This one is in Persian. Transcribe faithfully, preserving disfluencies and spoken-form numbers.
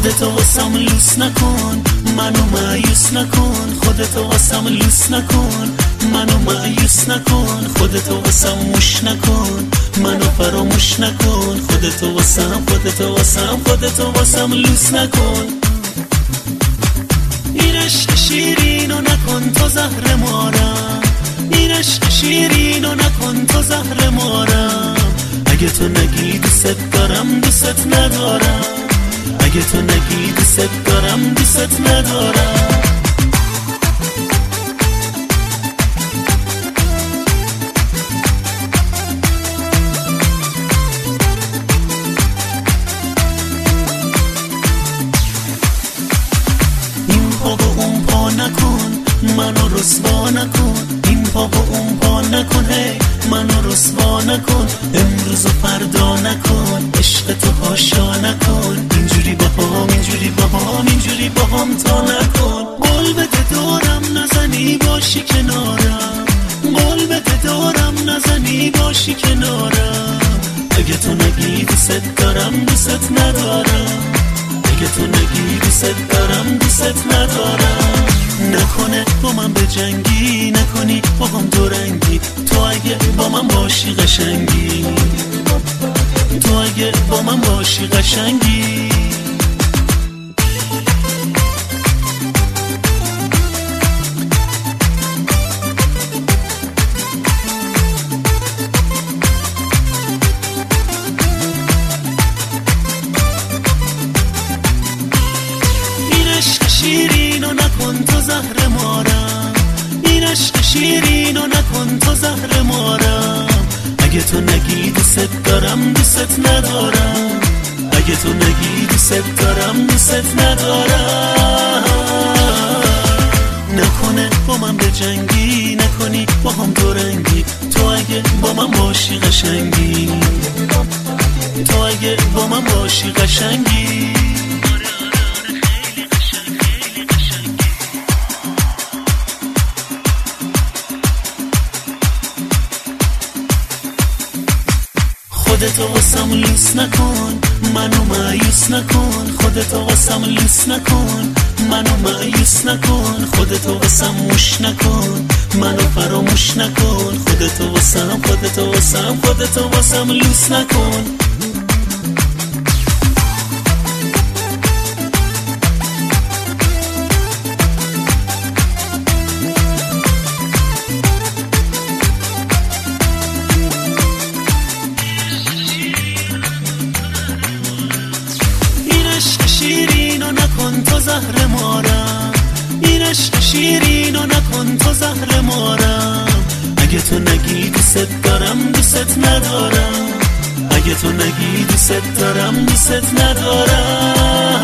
خودتو واسم لوس نکن، منو مایوس نکن. خودتو واسم لوس نکن، منو مایوس نکن. خودتو واسم موش نکن، منو فراموش نکن. خودتو واسم خودتو واسم خودتو واسم لوس نکن. این عشق شیرینو نکن تو زهر مارم، این عشق شیرینو نکن تو زهر مارم. اگه تو نگی دوست دارم دوست ندارم، اگه تو نگی دوست دارم دوست ندارم. این پا و اون پا نکن منو رسوا نکن، این پا و اون پا نکن هی منو رسوا نکن. امروز و فردا نکن، عشق تو هاشا نکن. اینجوری باهام اینجوری باهام اینجوری باهام تا نکن. قول بده دارم نزنی باشی کنارم، قول بده دارم نزنی باشی کنارم. اگه تو نگی دوست دارم دوست ندارم، اگه تو نگی دوست دارم دوست ندارم. نکنه با من به جنگی، نکنی با هم دو رنگی. تو اگه با من باشی قشنگی، تو اگه با من باشی قشنگی. این عشق شیرینو نکن تو زهر مارم، این عشق شیرینو نکن تو زهر مارم. اگه تو نگی دوست دارم دوست ندارم، اگه تو نگی دوست دارم دوست ندارم. نکنه با من به جنگی، نکنی با هم دو رنگی. تو اگه با من باشی قشنگی، تو اگه با من باشی قشنگی. خودتو واسم لوس نکن، منو مایوس نکن. خودتو واسم لوس نکن، منو مایوس نکن. خودتو واسم موش نکن، منو فراموش نکن. خودتو واسم خودتو واسم خودتو واسم لوس نکن. شیرینو نکن تو زهر مارم، این عشق شیرینو نکن تو زهر مارم. اگه تو نگی دوست دارم دوست ندارم، اگه تو نگی دوست دارم دوست ندارم.